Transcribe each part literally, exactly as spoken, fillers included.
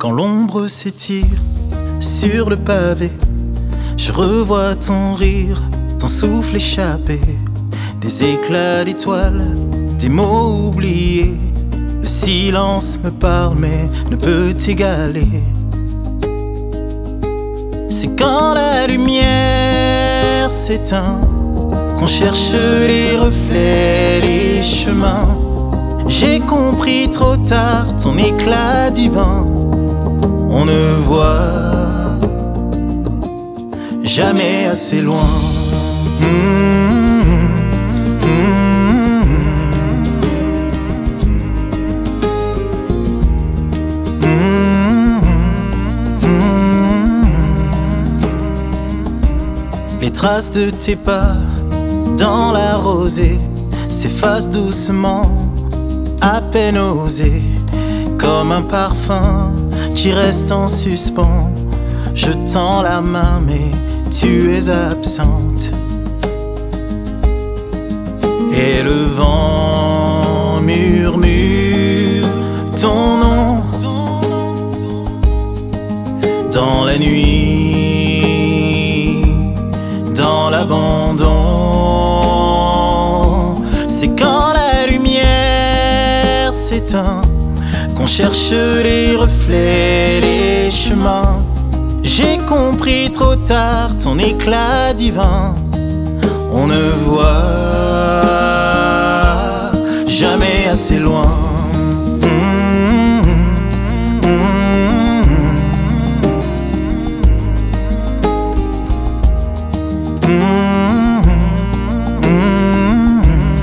Quand l'ombre s'étire sur le pavé, je revois ton rire, ton souffle échappé, des éclats d'étoiles, des mots oubliés. Le silence me parle mais ne peut t'égaler. C'est quand la lumière s'éteint qu'on cherche les reflets, les chemins. J'ai compris trop tard ton éclat divin. On ne voit jamais assez loin. Mmh, mmh, mmh, mmh. Les traces de tes pas dans la rosée s'effacent doucement, à peine osé, comme un parfum qui reste en suspens. Je tends la main mais tu es absente. Et le vent murmure ton nom dans la nuit, dans l'abandon. C'est quand la lumière s'éteint qu'on cherche les reflets, les chemins. J'ai compris trop tard ton éclat divin. On ne voit jamais assez loin. Mmh, mmh, mmh, mmh.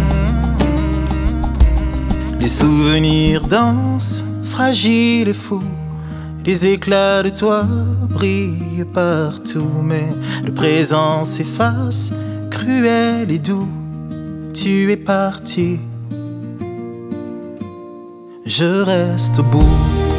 Les souvenirs dansent, fragiles et fous. Les éclats de toi brillent partout, mais le présent s'efface, cruel et doux. Tu es parti, je reste au bout.